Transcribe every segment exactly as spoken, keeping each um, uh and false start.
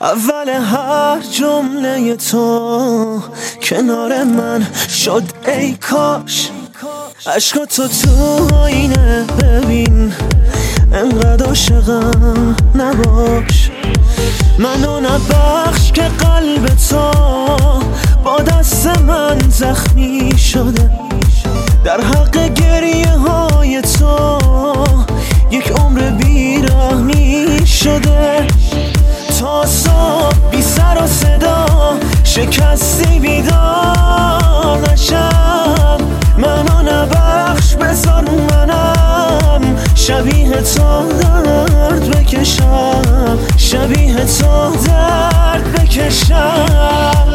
اول هر جمله تو کنار من شد ای کاش. عشق تو تو آینه ببین، انقدر عاشقم نباش. منو نبخش که قلب تو با دست من زخمی شده. در حق گریه های تو یک عمر بیرحمی شده. تا صبح بی سر و صدا شکستی بیدار نشم. منو نبخش بذار منم شبیه تو درد بکشم، شبیه تو درد بکشم.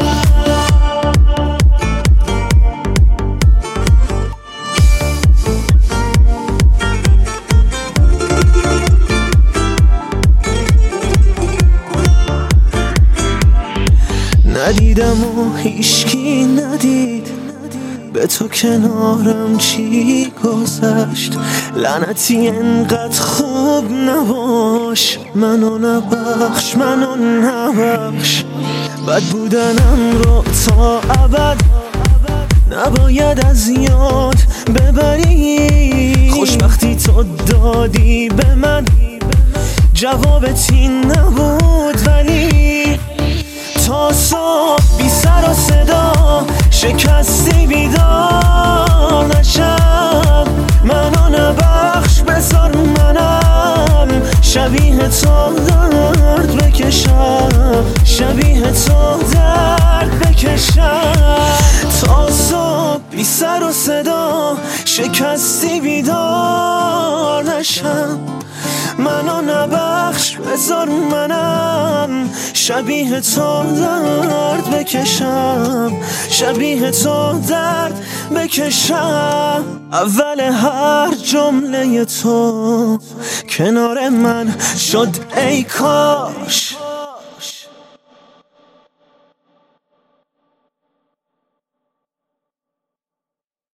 ندیدم و هیچکی ندید، به تو کنارم چی گذشت. لعنتی انقدر خوب نباش، منو نبخش منو نبخش. بد بودنم رو تا ابد نباید از یاد ببری. خوشبختی تو دادی به من، جوابت این نبود ولی تا صبح بی سر و صدا شکستی بیدار نشم. منو نبخش بذار منم شبیه تو درد بکشم، شبیه تو درد بکشم. تا صبح بی سر و صدا شکستی بیدار نشم. منو نبخش بذار منم شبیه تو درد بکشم، شبیه تو درد بکشم. اول هر جمله تو کنار من شد ای کاش.